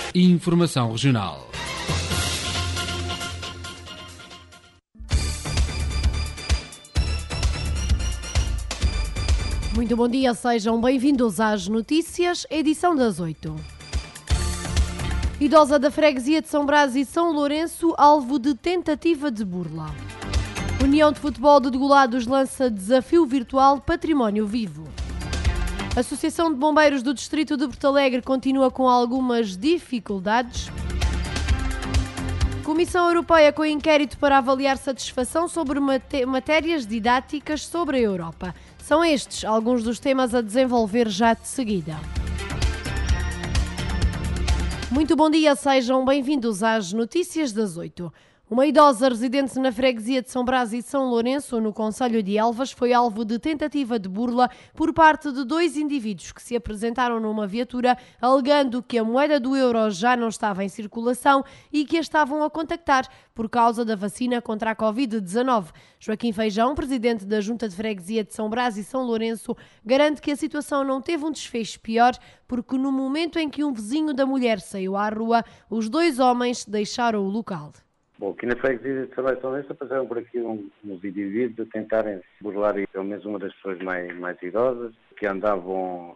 Informação regional. Muito bom dia, sejam bem-vindos às notícias, edição das 8. Idosa da freguesia de São Brás e São Lourenço, alvo de tentativa de burla. União de Futebol de Degolados lança desafio virtual Património Vivo. A Associação de Bombeiros do Distrito de Porto Alegre continua com algumas dificuldades. Comissão Europeia com inquérito para avaliar satisfação sobre matérias didáticas sobre a Europa. São estes alguns dos temas a desenvolver já de seguida. Muito bom dia, sejam bem-vindos às notícias das 8. Uma idosa residente na freguesia de São Brás e São Lourenço, no concelho de Elvas, foi alvo de tentativa de burla por parte de dois indivíduos que se apresentaram numa viatura alegando que a moeda do euro já não estava em circulação e que a estavam a contactar por causa da vacina contra a Covid-19. Joaquim Feijão, presidente da Junta de Freguesia de São Brás e São Lourenço, garante que a situação não teve um desfecho pior porque no momento em que um vizinho da mulher saiu à rua, os dois homens deixaram o local. Bom, aqui na freguesia de São Brás e São Lourenço passaram por aqui uns indivíduos a tentarem burlar pelo menos uma das pessoas mais idosas, que andavam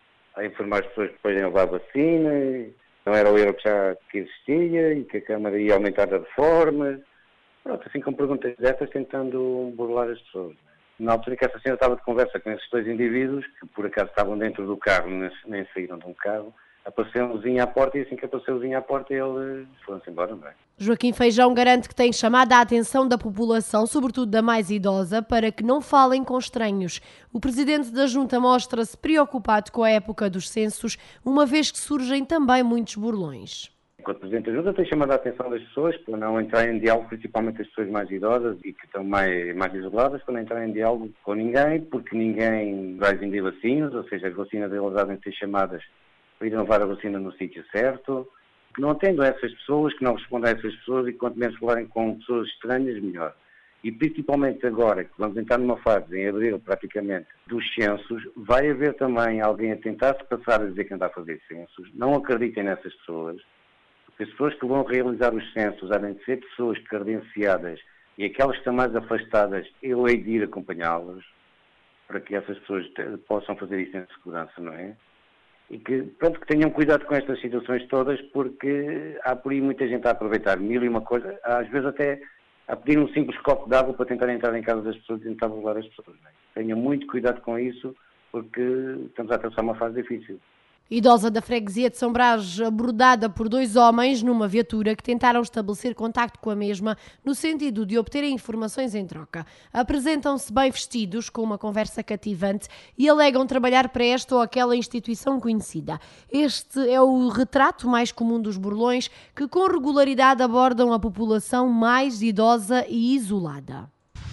a informar as pessoas que podem levar a vacina, não era o euro que existia e que a Câmara ia aumentar a reforma. Pronto, assim com perguntas dessas tentando burlar as pessoas. Na altura que essa senhora estava de conversa com esses dois indivíduos, que por acaso estavam dentro do carro, nem saíram de um carro, apareceu um vizinho à porta e assim que apareceu o vizinho à porta eles foram-se embora, não é? Joaquim Feijão garante que tem chamado a atenção da população, sobretudo da mais idosa, para que não falem com estranhos. O presidente da Junta mostra-se preocupado com a época dos censos, uma vez que surgem também muitos burlões. Enquanto presidente da Junta tem chamado a atenção das pessoas para não entrar em diálogo, principalmente as pessoas mais idosas e que estão mais isoladas, para não entrar em diálogo com ninguém, porque ninguém vai vender vacinas, ou seja, as vacinas delas devem ser chamadas para ir levar a vacina no sítio certo, que não atendam a essas pessoas, que não respondam a essas pessoas e que quanto menos falarem com pessoas estranhas, melhor. E principalmente agora, que vamos entrar numa fase, em abril praticamente, dos censos, vai haver também alguém a tentar se passar a dizer que anda a fazer censos. Não acreditem nessas pessoas, porque as pessoas que vão realizar os censos devem de ser pessoas credenciadas e aquelas que estão mais afastadas, eu hei de ir acompanhá-las, para que essas pessoas possam fazer isso em segurança, não é? E que, pronto, que tenham cuidado com estas situações todas, porque há por aí muita gente a aproveitar mil e uma coisa, às vezes até a pedir um simples copo de água para tentar entrar em casa das pessoas e tentar burlar as pessoas. Não é? Tenham muito cuidado com isso, porque estamos a atravessar uma fase difícil. Idosa da freguesia de São Brás, abordada por dois homens numa viatura que tentaram estabelecer contacto com a mesma no sentido de obterem informações em troca. Apresentam-se bem vestidos, com uma conversa cativante e alegam trabalhar para esta ou aquela instituição conhecida. Este é o retrato mais comum dos burlões que com regularidade abordam a população mais idosa e isolada.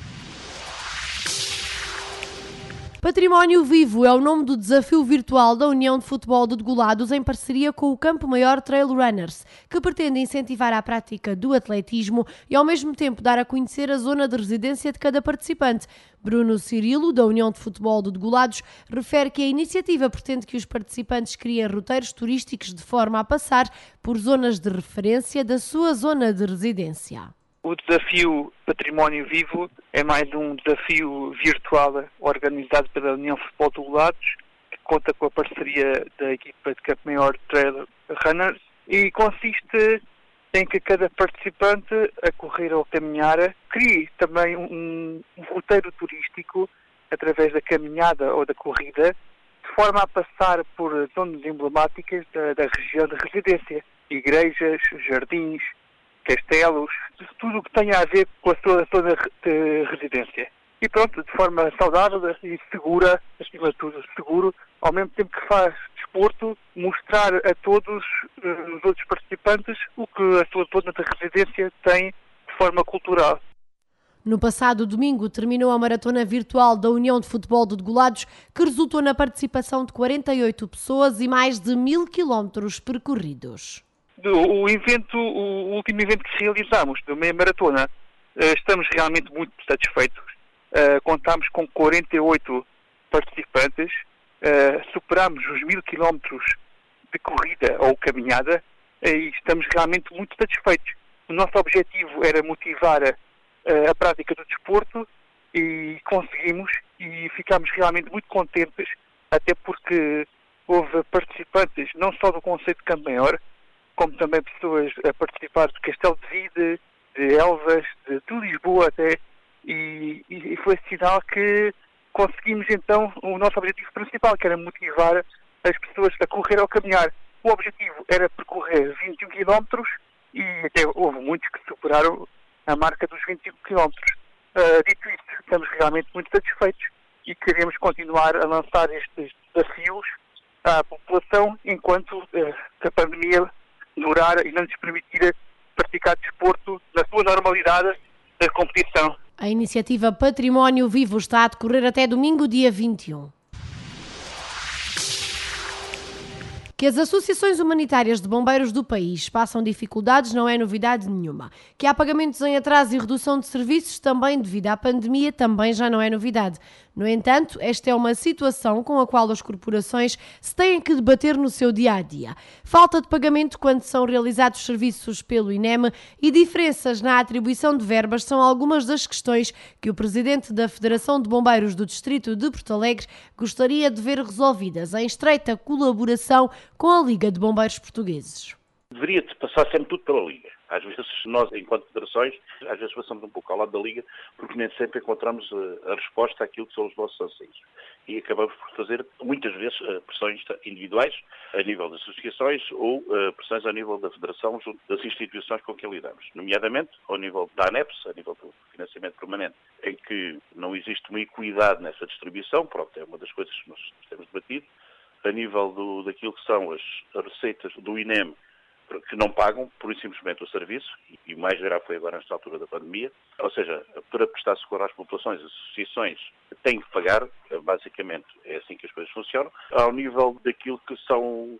Património Vivo é o nome do desafio virtual da União de Futebol de Degolados em parceria com o Campo Maior Trail Runners, que pretende incentivar a prática do atletismo e ao mesmo tempo dar a conhecer a zona de residência de cada participante. Bruno Cirilo, da União de Futebol de Degolados, refere que a iniciativa pretende que os participantes criem roteiros turísticos de forma a passar por zonas de referência da sua zona de residência. O desafio Património Vivo é mais um desafio virtual organizado pela União de Futebol de Degolados, que conta com a parceria da equipa de Campo Maior Trail Runners e consiste em que cada participante a correr ou caminhar crie também um roteiro turístico através da caminhada ou da corrida, de forma a passar por zonas emblemáticas da região de residência, igrejas, jardins, castelos, tudo o que tenha a ver com a sua zona de residência. E pronto, de forma saudável e segura, acima de tudo seguro, ao mesmo tempo que faz desporto, mostrar a todos os outros participantes o que a sua zona de residência tem de forma cultural. No passado domingo terminou a maratona virtual da União de Futebol de Degolados, que resultou na participação de 48 pessoas e mais de 1000 quilómetros percorridos. O último evento que realizamos, da meia maratona, estamos realmente muito satisfeitos. Contámos com 48 participantes, superámos os 1000 quilómetros de corrida ou caminhada e estamos realmente muito satisfeitos. O nosso objetivo era motivar a prática do desporto e conseguimos, e ficámos realmente muito contentes, até porque houve participantes não só do Concelho de Campo Maior, como também pessoas a participar do Castelo de Vide, de Elvas, de Lisboa até, e foi sinal que conseguimos então o nosso objetivo principal, que era motivar as pessoas a correr ou caminhar. O objetivo era percorrer 21 km e até houve muitos que superaram a marca dos 25 km. Dito isto, estamos realmente muito satisfeitos e queremos continuar a lançar estes desafios à população enquanto a pandemia durar e não nos permitir praticar desporto na sua normalidade da competição. A iniciativa Património Vivo está a decorrer até domingo, dia 21. Que as associações humanitárias de bombeiros do país passam dificuldades não é novidade nenhuma. Que há pagamentos em atraso e redução de serviços também devido à pandemia também já não é novidade. No entanto, esta é uma situação com a qual as corporações se têm que debater no seu dia-a-dia. Falta de pagamento quando são realizados serviços pelo INEM e diferenças na atribuição de verbas são algumas das questões que o presidente da Federação de Bombeiros do Distrito de Porto Alegre gostaria de ver resolvidas em estreita colaboração com a Liga de Bombeiros Portugueses. Deveria-se passar sempre tudo pela Liga. Às vezes nós, enquanto federações, às vezes passamos um pouco ao lado da Liga porque nem sempre encontramos a resposta àquilo que são os nossos anseios. E acabamos por fazer, muitas vezes, pressões individuais a nível das associações ou pressões a nível da Federação junto das instituições com que lidamos. Nomeadamente ao nível da ANEPS, a nível do financiamento permanente, em que não existe uma equidade nessa distribuição, pronto, é uma das coisas que nós temos debatido. A nível daquilo que são as receitas do INEM, que não pagam, pura e simplesmente, o serviço, e o mais grave foi agora nesta altura da pandemia. Ou seja, para prestar socorro às populações, as associações têm que pagar, basicamente é assim que as coisas funcionam, ao nível daquilo que são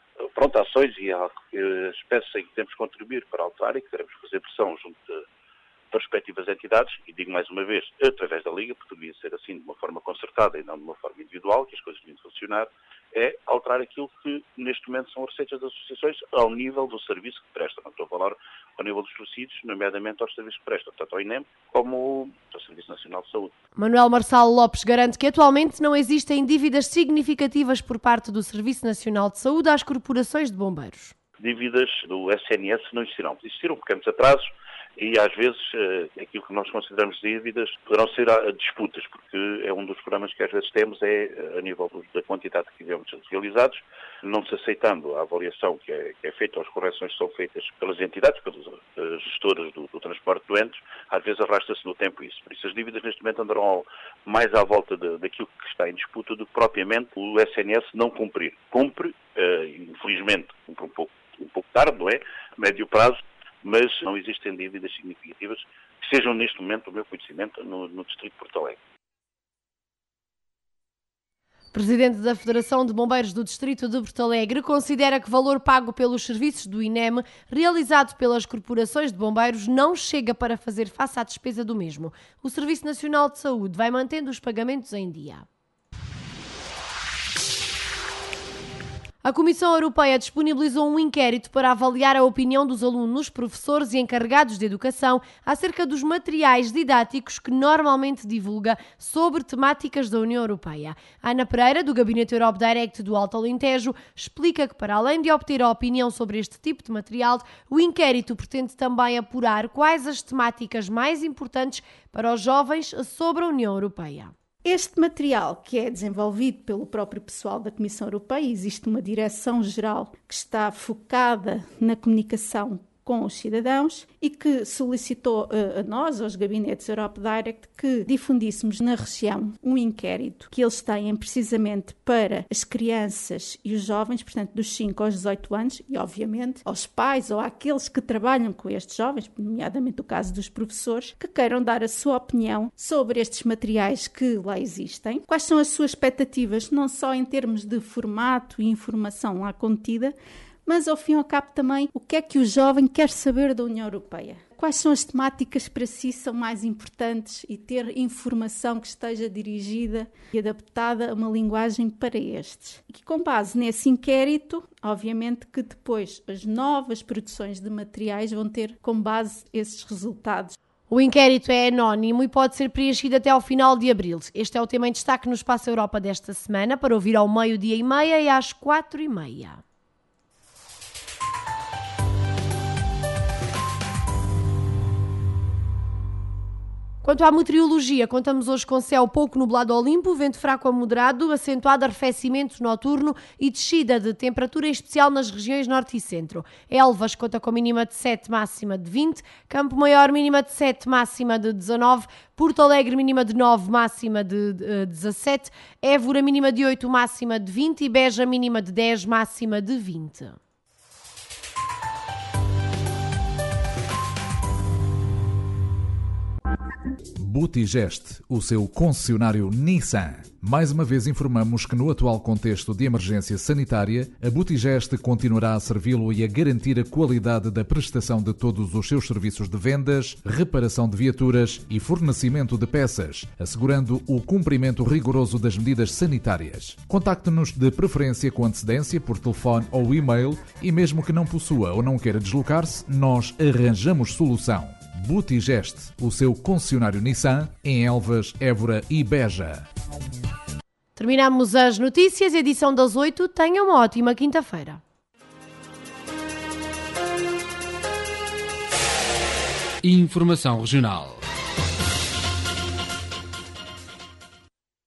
ações e espécies em que temos que contribuir para alterar e que queremos fazer pressão junto das respectivas entidades, e digo mais uma vez, através da Liga, porque devia ser assim de uma forma concertada e não de uma forma individual, que as coisas deviam funcionar, é alterar aquilo que neste momento são as receitas das associações ao nível do serviço que prestam. Não estou a falar ao nível dos subsídios, nomeadamente aos serviços que prestam, tanto ao INEM como ao Serviço Nacional de Saúde. Manuel Marçal Lopes garante que atualmente não existem dívidas significativas por parte do Serviço Nacional de Saúde às corporações de bombeiros. Dívidas do SNS não existirão. Existiram pequenos atrasos, e às vezes aquilo que nós consideramos dívidas poderão ser disputas, porque é um dos problemas que às vezes temos, é a nível da quantidade de quilómetros realizados, não se aceitando a avaliação que é feita, as correções que são feitas pelas entidades, pelas gestoras do transporte de doentes, às vezes arrasta-se no tempo isso. Por isso as dívidas neste momento andarão mais à volta daquilo que está em disputa do que propriamente o SNS não cumprir. Cumpre, infelizmente, um pouco tarde, não é? Médio prazo, mas não existem dívidas significativas que sejam neste momento, do meu conhecimento, no Distrito de Porto Alegre. Presidente da Federação de Bombeiros do Distrito de Porto Alegre considera que o valor pago pelos serviços do INEM realizado pelas corporações de bombeiros não chega para fazer face à despesa do mesmo. O Serviço Nacional de Saúde vai mantendo os pagamentos em dia. A Comissão Europeia disponibilizou um inquérito para avaliar a opinião dos alunos, professores e encarregados de educação acerca dos materiais didáticos que normalmente divulga sobre temáticas da União Europeia. Ana Pereira, do Gabinete Europe Direct do Alto Alentejo, explica que, para além de obter a opinião sobre este tipo de material, o inquérito pretende também apurar quais as temáticas mais importantes para os jovens sobre a União Europeia. Este material, que é desenvolvido pelo próprio pessoal da Comissão Europeia, existe uma direção-geral que está focada na comunicação com os cidadãos e que solicitou a nós, aos gabinetes Europe Direct, que difundíssemos na região um inquérito que eles têm precisamente para as crianças e os jovens, portanto dos 5 aos 18 anos, e obviamente aos pais ou àqueles que trabalham com estes jovens, nomeadamente o caso dos professores, que queiram dar a sua opinião sobre estes materiais que lá existem, quais são as suas expectativas, não só em termos de formato e informação lá contida, mas ao fim e ao cabo também o que é que o jovem quer saber da União Europeia. quais são as temáticas que para si são mais importantes e ter informação que esteja dirigida e adaptada a uma linguagem para estes. E com base nesse inquérito, obviamente que depois as novas produções de materiais vão ter como base esses resultados. O inquérito é anónimo e pode ser preenchido até ao final de abril. Este é o tema em destaque no Espaço Europa desta semana, para ouvir ao 12:30 e às 16:30. Quanto à meteorologia, contamos hoje com céu pouco nublado ao limpo, vento fraco a moderado, acentuado arrefecimento noturno e descida de temperatura, em especial nas regiões norte e centro. Elvas conta com mínima de 7, máxima de 20, Campo Maior mínima de 7, máxima de 19, Porto Alegre mínima de 9, máxima de 17, Évora mínima de 8, máxima de 20 e Beja mínima de 10, máxima de 20. Butigest, o seu concessionário Nissan. Mais uma vez informamos que no atual contexto de emergência sanitária, a Butigest continuará a servi-lo e a garantir a qualidade da prestação de todos os seus serviços de vendas, reparação de viaturas e fornecimento de peças, assegurando o cumprimento rigoroso das medidas sanitárias. Contacte-nos de preferência com antecedência por telefone ou e-mail e mesmo que não possua ou não queira deslocar-se, nós arranjamos solução. Butigest, o seu concessionário Nissan, em Elvas, Évora e Beja. Terminamos as notícias, edição das 8. Tenha uma ótima quinta-feira. Informação regional.